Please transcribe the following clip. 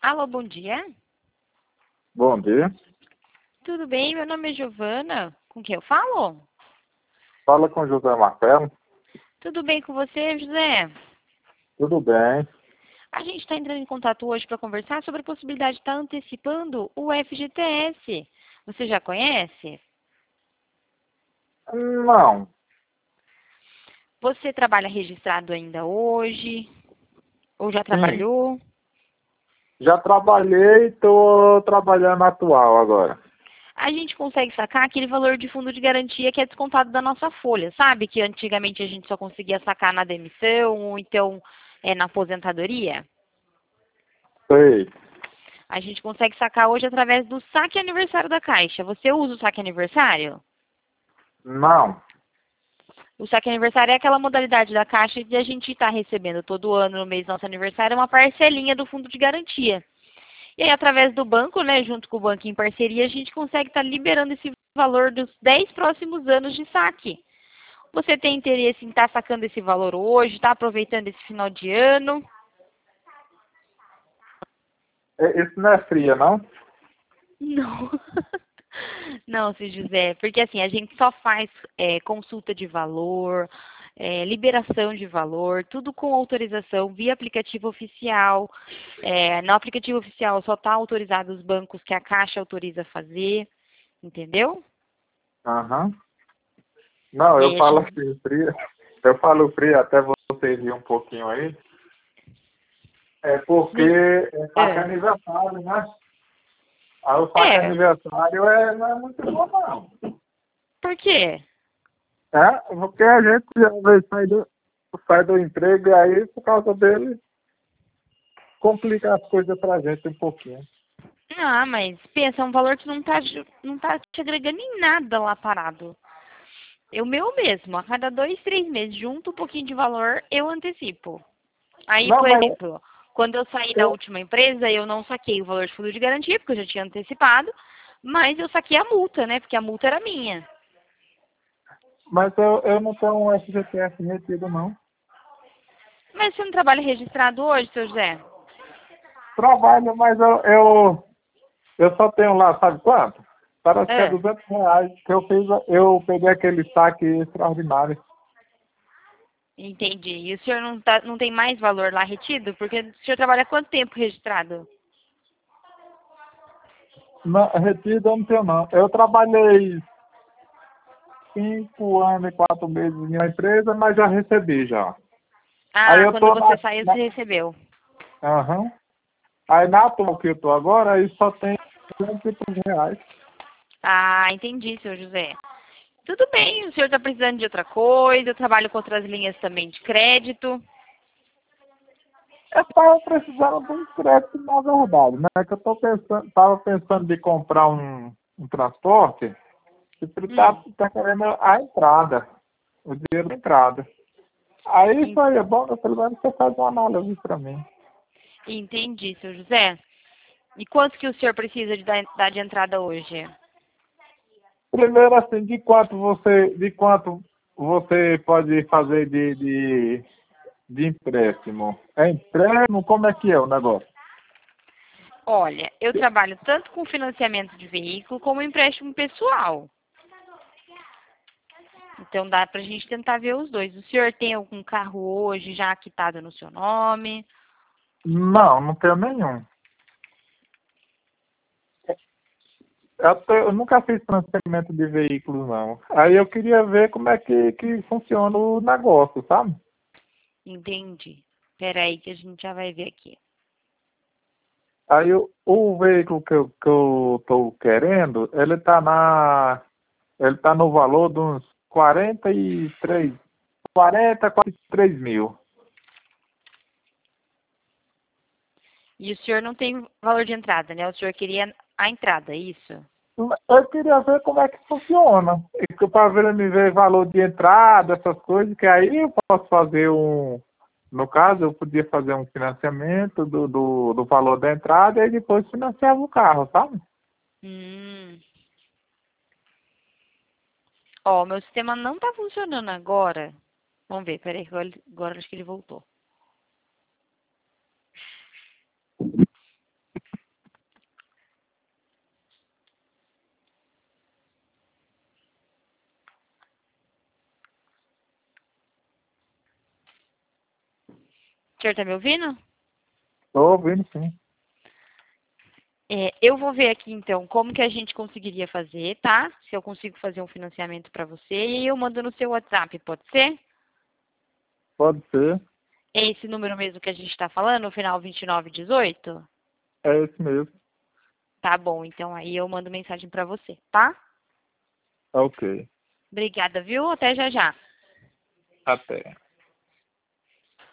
Alô, bom dia. Bom dia. Tudo bem? Meu nome é Giovana. Com quem eu falo? Fala com José Marcelo. Tudo bem com você, José? Tudo bem? A gente está entrando em contato hoje para conversar sobre a possibilidade de estar antecipando o FGTS. Você já conhece? Não. Você trabalha registrado ainda hoje? Ou já Sim. trabalhou? Já trabalhei e estou trabalhando atual agora. A gente consegue sacar aquele valor de fundo de garantia que é descontado da nossa folha, sabe? Que antigamente a gente só conseguia sacar na demissão ou então na aposentadoria. Sei. A gente consegue sacar hoje através do saque aniversário da Caixa. Você usa o saque aniversário? Não. O saque aniversário é aquela modalidade da Caixa de a gente estar recebendo todo ano, no mês do nosso aniversário, uma parcelinha do fundo de garantia. E aí, através do banco, né, junto com o banco em parceria, a gente consegue estar liberando esse valor dos 10 próximos anos de saque. Você tem interesse em estar sacando esse valor hoje, estar aproveitando esse final de ano? Isso não é fria, não? Não. Não, seu José, porque assim, a gente só faz consulta de valor, liberação de valor, tudo com autorização via aplicativo oficial. No aplicativo oficial só está autorizado os bancos que a Caixa autoriza a fazer, entendeu? Aham. Não, E eu aí a falo gente. assim, fria. Eu falo fria até você rir um pouquinho aí. É porque Sim. é saque É. aniversário, né? Aí o saque É, aniversário não é muito bom, não. por quê? É, porque a gente às vezes sai do emprego e aí, por causa dele, complica as coisas pra gente um pouquinho. Ah, mas pensa, é um valor que não tá te agregando em nada lá parado. Eu meu mesmo, a cada 2, 3 meses, junto um pouquinho de valor, eu antecipo. Aí, Não, por mas exemplo, quando eu saí da eu, última empresa, eu não saquei o valor de fundo de garantia, porque eu já tinha antecipado, mas eu saquei a multa, né? Porque a multa era minha. mas eu não tenho um FGTS retido, não. Mas você não trabalha registrado hoje, seu José? Trabalho, mas eu só tenho lá, sabe quanto? Parece que é É, R$ 200 que eu peguei aquele saque extraordinário. entendi. E o senhor não tem mais valor lá retido? Porque o senhor trabalha quanto tempo registrado? Não, retido eu não tenho, não. Eu trabalhei 5 anos e 4 meses em uma empresa, mas já recebi já. Aí Ah, eu quando tô você saiu, você recebeu. aham. Aí na atual que eu tô agora, aí só tem R$ 100 Ah, entendi, seu José. Tudo bem, o senhor está precisando de outra coisa, eu trabalho com outras linhas também de crédito. Eu tava precisando de um crédito, na verdade, né? Que eu tava pensando de comprar um transporte e tá querendo a entrada, o dinheiro da entrada. Aí En- foi bom, pelo menos você faz uma análise para mim. Entendi, seu José. E quanto que o senhor precisa dar de entrada hoje? Primeiro, assim, de quanto você pode fazer de empréstimo? É empréstimo? Como é que é o negócio? Olha, eu trabalho tanto com financiamento de veículo como empréstimo pessoal. Então dá pra gente tentar ver os dois. O senhor tem algum carro hoje já quitado no seu nome? Não, não tenho nenhum. Eu nunca fiz financiamento de veículos, não. Aí eu queria ver como é que funciona o negócio, sabe? Entendi. Peraí que a gente já vai ver aqui. Aí o veículo que eu tô querendo, ele tá no valor de uns 43 mil. E o senhor não tem valor de entrada, né? O senhor queria a entrada, é isso? Eu queria ver como é que funciona. Para me ver valor de entrada, essas coisas, que aí eu posso fazer no caso, eu podia fazer um financiamento do valor da entrada e depois financiava o carro, sabe? Hum. Ó, meu sistema não tá funcionando agora. Vamos ver, peraí, que agora acho que ele voltou. senhor tá me ouvindo? Estou ouvindo, sim. Eu vou ver aqui, então, como que a gente conseguiria fazer, tá? Se eu consigo fazer um financiamento para você e eu mando no seu WhatsApp, pode ser? Pode ser. É esse número mesmo que a gente está falando, o final 2918? É esse mesmo. Tá bom, então aí eu mando mensagem para você, tá? Ok. Obrigada, viu? Até já já. Até.